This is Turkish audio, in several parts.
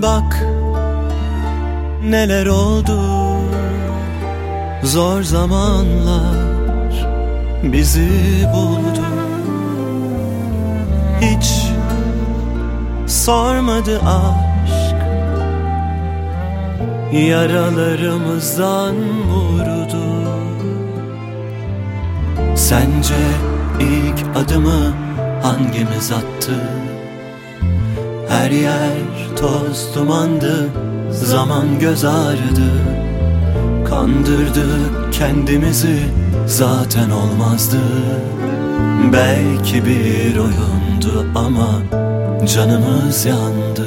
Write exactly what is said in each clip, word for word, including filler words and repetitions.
Bak neler oldu, zor zamanlar bizi buldu. Hiç sormadı aşk, yaralarımızdan vurdu. Sence ilk adımı hangimiz attı? Her yer toz dumandı, zaman göz ağrıdı. Kandırdık kendimizi, zaten olmazdı. Belki bir oyundu ama canımız yandı.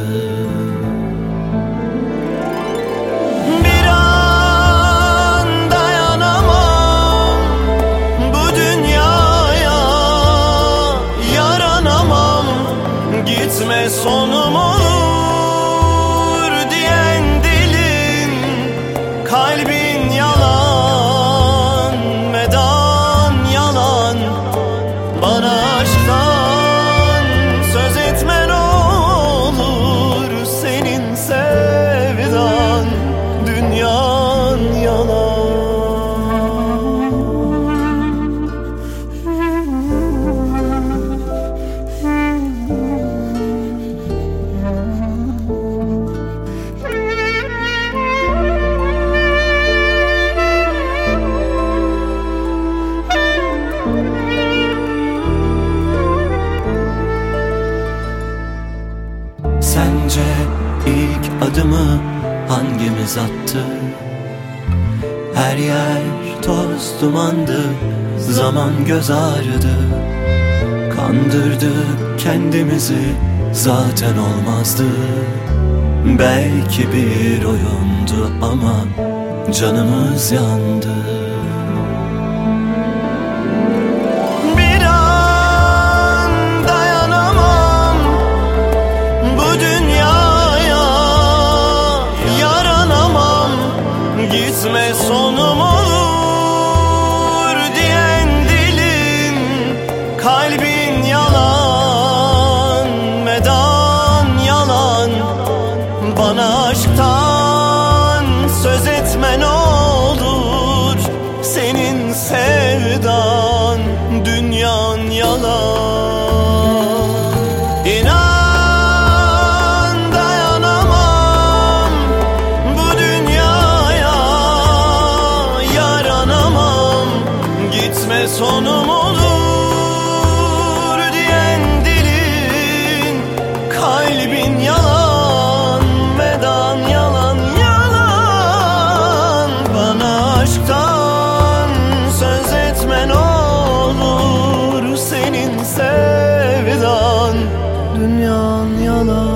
Bir an dayanamam bu dünyaya, yaranamam, gitme sonum olur diyen dilin, kalbin yalan, medan yalan. Bana aşktan söz etmen olur, senin sevdan dünyan yalan. Sence ilk adımı hangimiz attı? Her yer toz dumandı, zaman göz ağrıdı. Kandırdık kendimizi, zaten olmazdı. Belki bir oyundu ama canımız yandı. Gitme sonum olur diyen dilin, kalbin yalan, medan yalan. Bana aşktan söz etmen olur, senin sevdan dünyan yalan. İnan sonum olur diyen dilin, kalbin yalan, medan yalan yalan. Bana aşktan söz etmen olur, senin sevdan dünyan yalan.